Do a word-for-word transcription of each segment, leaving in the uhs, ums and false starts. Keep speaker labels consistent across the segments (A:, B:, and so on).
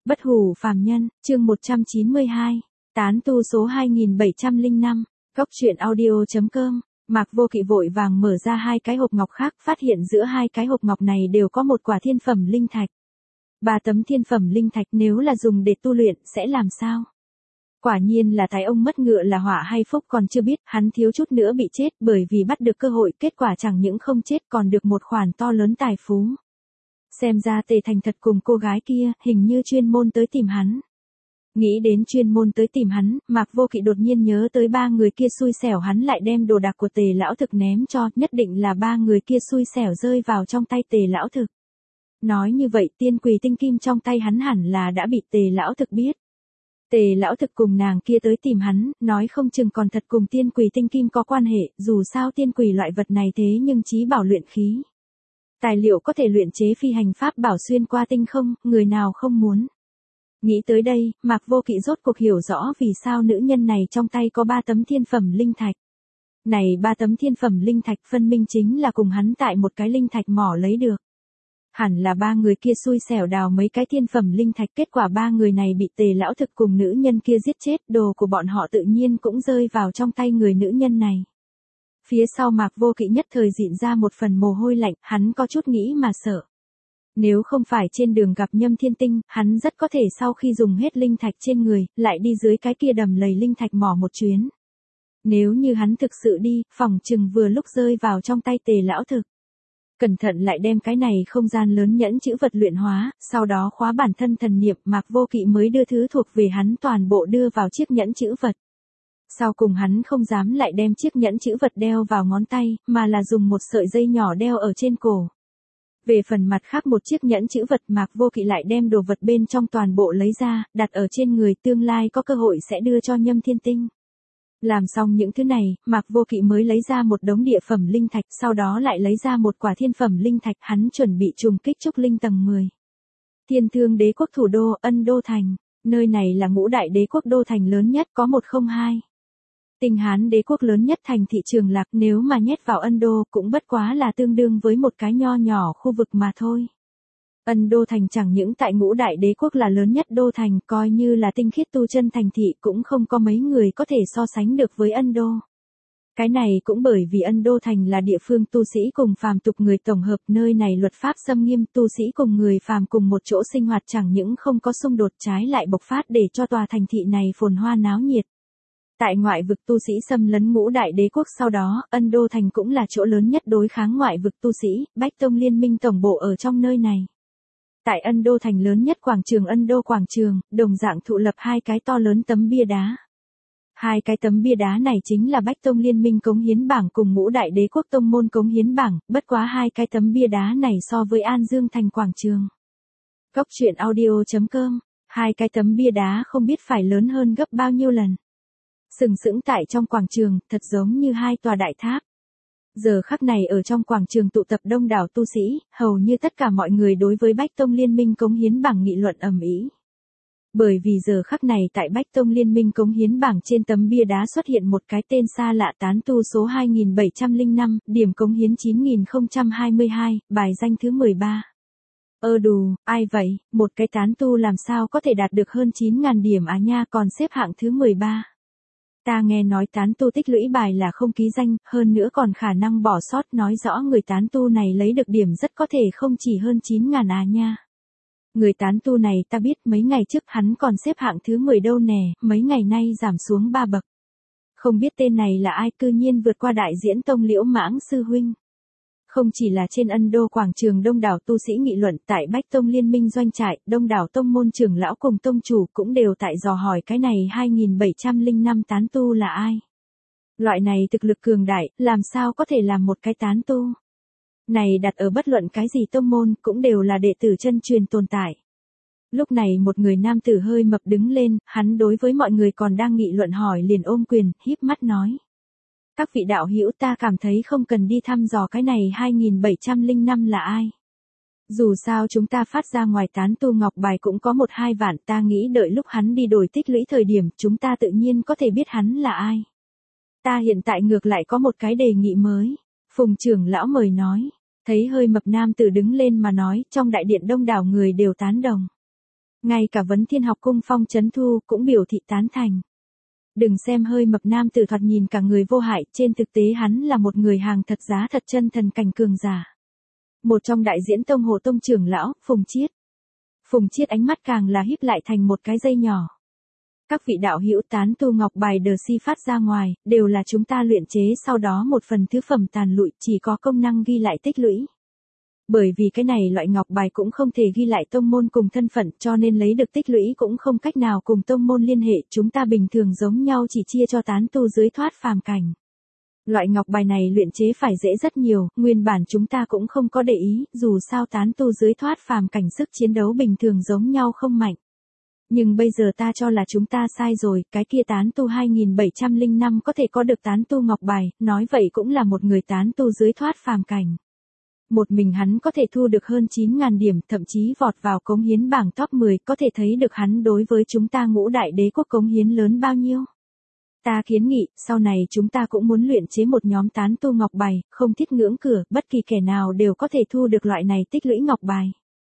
A: Bất hủ phàm nhân, chương một trăm chín mươi hai, tán tu số hai nghìn bảy trăm lẻ năm, góc truyện audio chấm com. Mạc Vô Kỵ vội vàng mở ra hai cái hộp ngọc khác, phát hiện giữa hai cái hộp ngọc này đều có một quả thiên phẩm linh thạch. Ba tấm thiên phẩm linh thạch nếu là dùng để tu luyện, sẽ làm sao? Quả nhiên là thái ông mất ngựa là họa hay phúc còn chưa biết, hắn thiếu chút nữa bị chết bởi vì bắt được cơ hội, kết quả chẳng những không chết còn được một khoản to lớn tài phú. Xem ra Tề Thành thật cùng cô gái kia, hình như chuyên môn tới tìm hắn. Nghĩ đến chuyên môn tới tìm hắn, Mạc Vô Kỵ đột nhiên nhớ tới ba người kia xui xẻo hắn lại đem đồ đạc của Tề lão thực ném cho, nhất định là ba người kia xui xẻo rơi vào trong tay Tề lão thực. Nói như vậy tiên quỳ tinh kim trong tay hắn hẳn là đã bị Tề lão thực biết. Tề lão thực cùng nàng kia tới tìm hắn, nói không chừng còn thật cùng tiên quỳ tinh kim có quan hệ, dù sao tiên quỳ loại vật này thế nhưng chí bảo luyện khí. Tài liệu có thể luyện chế phi hành pháp bảo xuyên qua tinh không, người nào không muốn. Nghĩ tới đây, Mạc Vô Kỵ rốt cuộc hiểu rõ vì sao nữ nhân này trong tay có ba tấm thiên phẩm linh thạch. Này ba tấm thiên phẩm linh thạch phân minh chính là cùng hắn tại một cái linh thạch mỏ lấy được. Hẳn là ba người kia xui xẻo đào mấy cái thiên phẩm linh thạch, kết quả ba người này bị Tề lão thực cùng nữ nhân kia giết chết, đồ của bọn họ tự nhiên cũng rơi vào trong tay người nữ nhân này. Phía sau Mạc Vô Kỵ nhất thời dịn ra một phần mồ hôi lạnh, hắn có chút nghĩ mà sợ. Nếu không phải trên đường gặp Nhâm Thiên Tinh, hắn rất có thể sau khi dùng hết linh thạch trên người, lại đi dưới cái kia đầm lầy linh thạch mỏ một chuyến. Nếu như hắn thực sự đi, phòng chừng vừa lúc rơi vào trong tay Tề lão thực. Cẩn thận lại đem cái này không gian lớn nhẫn chữ vật luyện hóa, sau đó khóa bản thân thần niệm, Mạc Vô Kỵ mới đưa thứ thuộc về hắn toàn bộ đưa vào chiếc nhẫn chữ vật. Sau cùng hắn không dám lại đem chiếc nhẫn chữ vật đeo vào ngón tay, mà là dùng một sợi dây nhỏ đeo ở trên cổ. Về phần mặt khác một chiếc nhẫn chữ vật, Mạc Vô Kỵ lại đem đồ vật bên trong toàn bộ lấy ra, đặt ở trên người, tương lai có cơ hội sẽ đưa cho Nhâm Thiên Tinh. Làm xong những thứ này, Mạc Vô Kỵ mới lấy ra một đống địa phẩm linh thạch, sau đó lại lấy ra một quả thiên phẩm linh thạch, hắn chuẩn bị trùng kích trúc linh tầng mười. Thiên Thương Đế quốc thủ đô, Ân Đô Thành, nơi này là ngũ đại đế quốc đô thành lớn nhất, có một không hai. Tinh Hán đế quốc lớn nhất thành thị Trường Lạc, nếu mà nhét vào Ân Đô cũng bất quá là tương đương với một cái nho nhỏ khu vực mà thôi. Ân Đô thành chẳng những tại ngũ đại đế quốc là lớn nhất đô thành, coi như là tinh khiết tu chân thành thị cũng không có mấy người có thể so sánh được với Ân Đô. Cái này cũng bởi vì Ân Đô thành là địa phương tu sĩ cùng phàm tục người tổng hợp, nơi này luật pháp xâm nghiêm, tu sĩ cùng người phàm cùng một chỗ sinh hoạt chẳng những không có xung đột, trái lại bộc phát để cho tòa thành thị này phồn hoa náo nhiệt. Tại ngoại vực tu sĩ xâm lấn ngũ đại đế quốc sau đó, Ân Đô thành cũng là chỗ lớn nhất đối kháng ngoại vực tu sĩ, Bách Tông Liên minh tổng bộ ở trong nơi này. Tại Ân Đô thành lớn nhất quảng trường Ân Đô quảng trường, đồng dạng thụ lập hai cái to lớn tấm bia đá. Hai cái tấm bia đá này chính là Bách Tông Liên minh cống hiến bảng cùng ngũ đại đế quốc tông môn cống hiến bảng, bất quá hai cái tấm bia đá này so với An Dương thành quảng trường. Góc truyện audio chấm com, hai cái tấm bia đá không biết phải lớn hơn gấp bao nhiêu lần. Sừng sững tại trong quảng trường, thật giống như hai tòa đại tháp. Giờ khắc này ở trong quảng trường tụ tập đông đảo tu sĩ, hầu như tất cả mọi người đối với Bách Tông Liên minh cống hiến bảng nghị luận ầm ĩ. Bởi vì giờ khắc này tại Bách Tông Liên minh cống hiến bảng trên tấm bia đá xuất hiện một cái tên xa lạ, tán tu số hai nghìn bảy trăm lẻ năm, điểm cống hiến chín nghìn không trăm hai mươi hai, bài danh thứ mười ba. Ơ đù, ai vậy, một cái tán tu làm sao có thể đạt được hơn chín nghìn điểm à nha, còn xếp hạng thứ mười ba. Ta nghe nói tán tu tích lũy bài là không ký danh, hơn nữa còn khả năng bỏ sót, nói rõ người tán tu này lấy được điểm rất có thể không chỉ hơn chín nghìn à nha. Người tán tu này ta biết, mấy ngày trước hắn còn xếp hạng thứ mười đâu nè, mấy ngày nay giảm xuống ba bậc. Không biết tên này là ai, cư nhiên vượt qua đại diễn tông Liễu Mãng sư huynh. Không chỉ là trên Ân Đô quảng trường đông đảo tu sĩ nghị luận, tại Bách Tông Liên minh doanh trại, đông đảo tông môn trưởng lão cùng tông chủ cũng đều tại dò hỏi cái này hai nghìn bảy trăm lẻ năm tán tu là ai. Loại này thực lực cường đại, làm sao có thể làm một cái tán tu. Này đặt ở bất luận cái gì tông môn cũng đều là đệ tử chân truyền tồn tại. Lúc này một người nam tử hơi mập đứng lên, hắn đối với mọi người còn đang nghị luận hỏi liền ôm quyền, híp mắt nói. Các vị đạo hữu, ta cảm thấy không cần đi thăm dò cái này hai nghìn bảy trăm lẻ năm là ai. Dù sao chúng ta phát ra ngoài tán tu ngọc bài cũng có một hai vạn, ta nghĩ đợi lúc hắn đi đổi tích lũy thời điểm chúng ta tự nhiên có thể biết hắn là ai. Ta hiện tại ngược lại có một cái đề nghị mới. Phùng trưởng lão mời nói. Thấy hơi mập nam tử đứng lên mà nói, trong đại điện đông đảo người đều tán đồng. Ngay cả Vấn Thiên Học Cung Phong Chấn Thu cũng biểu thị tán thành. Đừng xem hơi mập nam tử thoạt nhìn cả người vô hại, trên thực tế hắn là một người hàng thật giá thật chân thần cảnh cường giả. Một trong đại diễn tông Hồ Tông trưởng lão, Phùng Chiết. Phùng Chiết ánh mắt càng là híp lại thành một cái dây nhỏ. Các vị đạo hữu, tán tu ngọc bài đờ si phát ra ngoài, đều là chúng ta luyện chế sau đó một phần thứ phẩm tàn lụi, chỉ có công năng ghi lại tích lũy. Bởi vì cái này loại ngọc bài cũng không thể ghi lại tông môn cùng thân phận, cho nên lấy được tích lũy cũng không cách nào cùng tông môn liên hệ, chúng ta bình thường giống nhau chỉ chia cho tán tu dưới thoát phàm cảnh. Loại ngọc bài này luyện chế phải dễ rất nhiều, nguyên bản chúng ta cũng không có để ý, dù sao tán tu dưới thoát phàm cảnh sức chiến đấu bình thường giống nhau không mạnh. Nhưng bây giờ ta cho là chúng ta sai rồi, cái kia tán tu hai nghìn bảy trăm lẻ năm có thể có được tán tu ngọc bài, nói vậy cũng là một người tán tu dưới thoát phàm cảnh. Một mình hắn có thể thu được hơn chín nghìn điểm, thậm chí vọt vào cống hiến bảng top mười, có thể thấy được hắn đối với chúng ta ngũ đại đế quốc cống hiến lớn bao nhiêu. Ta kiến nghị, sau này chúng ta cũng muốn luyện chế một nhóm tán tu ngọc bài, không thiết ngưỡng cửa, bất kỳ kẻ nào đều có thể thu được loại này tích lũy ngọc bài.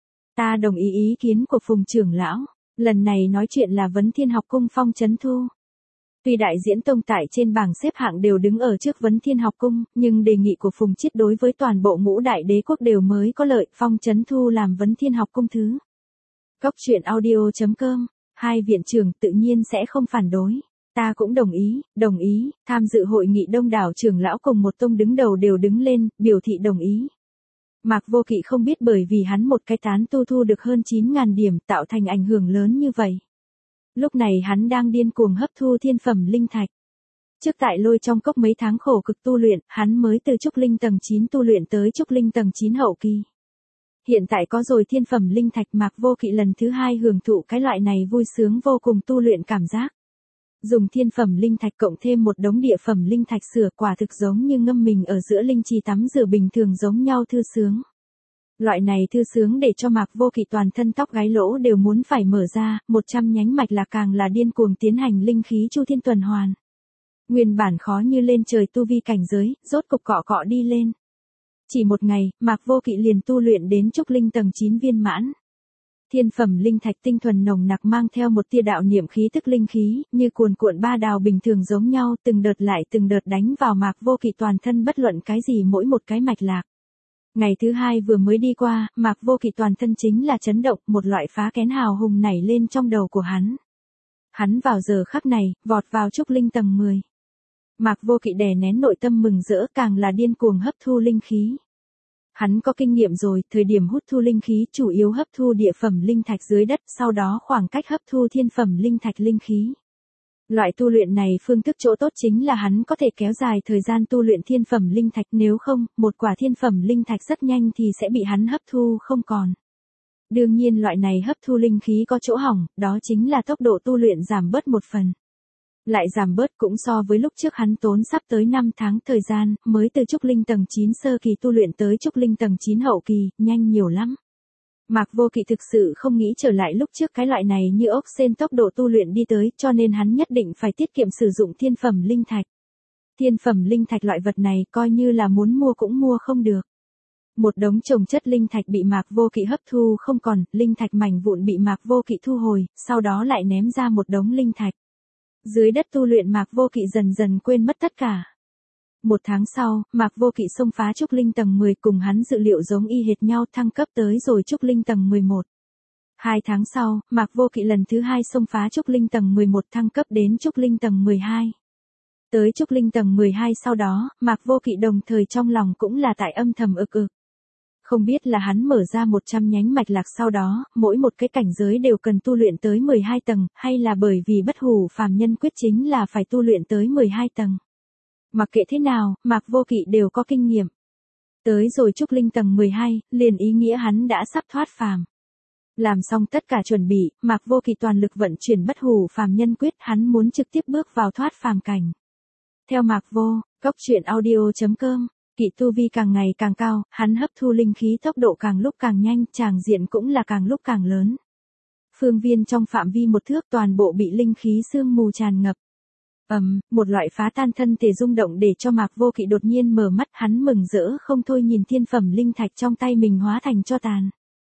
A: Ta đồng ý ý kiến của Phùng trưởng lão, lần này nói chuyện là Vấn Thiên Học Cung Phong Chấn Thu. Tuy đại diễn tông tại trên bảng xếp hạng đều đứng ở trước Vấn Thiên Học Cung, nhưng đề nghị của Phùng Chiết đối với toàn bộ ngũ đại đế quốc đều mới có lợi, Phong Chấn Thu làm Vấn Thiên Học Cung thứ. Cốc truyện audio chấm com, hai viện trưởng tự nhiên sẽ không phản đối. Ta cũng đồng ý, đồng ý, tham dự hội nghị đông đảo trưởng lão cùng một tông đứng đầu đều đứng lên, biểu thị đồng ý. Mạc Vô Kỵ không biết bởi vì hắn một cái tán tu thu được hơn chín nghìn điểm tạo thành ảnh hưởng lớn như vậy. Lúc này hắn đang điên cuồng hấp thu thiên phẩm linh thạch. Trước tại Lôi trong cốc mấy tháng khổ cực tu luyện, hắn mới từ trúc linh tầng chín tu luyện tới trúc linh tầng chín hậu kỳ. Hiện tại có rồi thiên phẩm linh thạch, Mạc Vô Kỵ lần thứ hai hưởng thụ cái loại này vui sướng vô cùng tu luyện cảm giác. Dùng thiên phẩm linh thạch cộng thêm một đống địa phẩm linh thạch sửa, quả thực giống như ngâm mình ở giữa linh trì tắm rửa bình thường giống nhau thư sướng. Loại này thư sướng để cho Mạc Vô Kỵ toàn thân tóc gáy lỗ đều muốn phải mở ra, một trăm nhánh mạch là càng là điên cuồng tiến hành linh khí chu thiên tuần hoàn. Nguyên bản khó như lên trời tu vi cảnh giới, rốt cục cọ cọ đi lên. Chỉ một ngày, Mạc Vô Kỵ liền tu luyện đến trúc linh tầng chín viên mãn. Thiên phẩm linh thạch tinh thuần nồng nặc mang theo một tia đạo niệm khí tức linh khí, như cuồn cuộn ba đào bình thường giống nhau, từng đợt lại từng đợt đánh vào Mạc Vô Kỵ toàn thân bất luận cái gì mỗi một cái mạch lạc. Ngày thứ hai vừa mới đi qua, Mạc Vô Kỵ toàn thân chính là chấn động, một loại phá kén hào hùng nảy lên trong đầu của hắn. Hắn vào giờ khắc này, vọt vào trúc linh tầng mười. Mạc Vô Kỵ đè nén nội tâm mừng rỡ, càng là điên cuồng hấp thu linh khí. Hắn có kinh nghiệm rồi, thời điểm hút thu linh khí chủ yếu hấp thu địa phẩm linh thạch dưới đất, sau đó khoảng cách hấp thu thiên phẩm linh thạch linh khí. Loại tu luyện này phương thức chỗ tốt chính là hắn có thể kéo dài thời gian tu luyện thiên phẩm linh thạch, nếu không, một quả thiên phẩm linh thạch rất nhanh thì sẽ bị hắn hấp thu không còn. Đương nhiên loại này hấp thu linh khí có chỗ hỏng, đó chính là tốc độ tu luyện giảm bớt một phần. Lại giảm bớt cũng so với lúc trước hắn tốn sắp tới năm tháng thời gian, mới từ trúc linh tầng chín sơ kỳ tu luyện tới trúc linh tầng chín hậu kỳ, nhanh nhiều lắm. Mạc Vô Kỵ thực sự không nghĩ trở lại lúc trước cái loại này như ốc sên tốc độ tu luyện đi tới, cho nên hắn nhất định phải tiết kiệm sử dụng thiên phẩm linh thạch. Thiên phẩm linh thạch loại vật này coi như là muốn mua cũng mua không được. Một đống chồng chất linh thạch bị Mạc Vô Kỵ hấp thu không còn, linh thạch mảnh vụn bị Mạc Vô Kỵ thu hồi, sau đó lại ném ra một đống linh thạch. Dưới đất tu luyện Mạc Vô Kỵ dần dần quên mất tất cả. Một tháng sau, Mạc Vô Kỵ xông phá trúc linh tầng mười, cùng hắn dự liệu giống y hệt nhau, thăng cấp tới rồi trúc linh tầng mười một. Hai tháng sau, Mạc Vô Kỵ lần thứ hai xông phá trúc linh tầng mười một, thăng cấp đến trúc linh tầng mười hai. Tới trúc linh tầng mười hai sau đó, Mạc Vô Kỵ đồng thời trong lòng cũng là tại âm thầm ực ực. Không biết là hắn mở ra một trăm nhánh mạch lạc sau đó, mỗi một cái cảnh giới đều cần tu luyện tới mười hai tầng, hay là bởi vì bất hủ phàm nhân quyết chính là phải tu luyện tới mười hai tầng. Mặc kệ thế nào, Mạc Vô Kỵ đều có kinh nghiệm. Tới rồi trúc linh tầng mười hai, liền ý nghĩa hắn đã sắp thoát phàm. Làm xong tất cả chuẩn bị, Mạc Vô Kỵ toàn lực vận chuyển bất hủ phàm nhân quyết, hắn muốn trực tiếp bước vào thoát phàm cảnh. Theo Mạc Vô, cốc truyện audio chấm com, Kỵ tu vi càng ngày càng cao, hắn hấp thu linh khí tốc độ càng lúc càng nhanh, tràng diện cũng là càng lúc càng lớn. Phương viên trong phạm vi một thước toàn bộ bị linh khí sương mù tràn ngập. Ầm, um, một loại phá tan thân thể rung động để cho Mạc Vô Kỵ đột nhiên mở mắt, hắn mừng rỡ không thôi nhìn thiên phẩm linh thạch trong tay mình hóa thành tro tàn.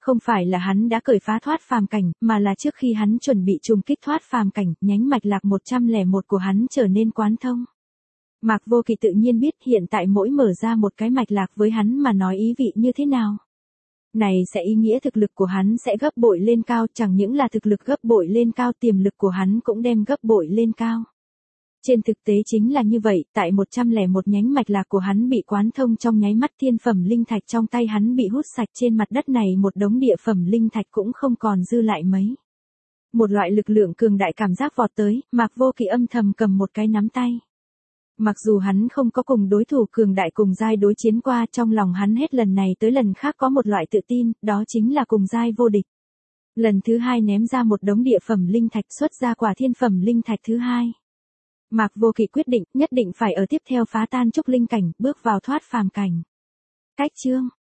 A: Không phải là hắn đã cởi phá thoát phàm cảnh, mà là trước khi hắn chuẩn bị trùng kích thoát phàm cảnh, nhánh mạch lạc một trăm lẻ một của hắn trở nên quán thông. Mạc Vô Kỵ tự nhiên biết hiện tại mỗi mở ra một cái mạch lạc với hắn mà nói ý vị như thế nào. Này sẽ ý nghĩa thực lực của hắn sẽ gấp bội lên cao, chẳng những là thực lực gấp bội lên cao, tiềm lực của hắn cũng đem gấp bội lên cao. Trên thực tế chính là như vậy, tại một trăm lẻ một nhánh mạch lạc của hắn bị quán thông trong nháy mắt, thiên phẩm linh thạch trong tay hắn bị hút sạch, trên mặt đất này một đống địa phẩm linh thạch cũng không còn dư lại mấy. Một loại lực lượng cường đại cảm giác vọt tới, Mạc Vô Kỵ âm thầm cầm một cái nắm tay. Mặc dù hắn không có cùng đối thủ cường đại cùng giai đối chiến qua, trong lòng hắn hết lần này tới lần khác có một loại tự tin, đó chính là cùng giai vô địch. Lần thứ hai ném ra một đống địa phẩm linh thạch, xuất ra quả thiên phẩm linh thạch thứ hai. Mạc Vô Kỵ quyết định, nhất định phải ở tiếp theo phá tan trúc linh cảnh, bước vào thoát phàm cảnh. Cách chương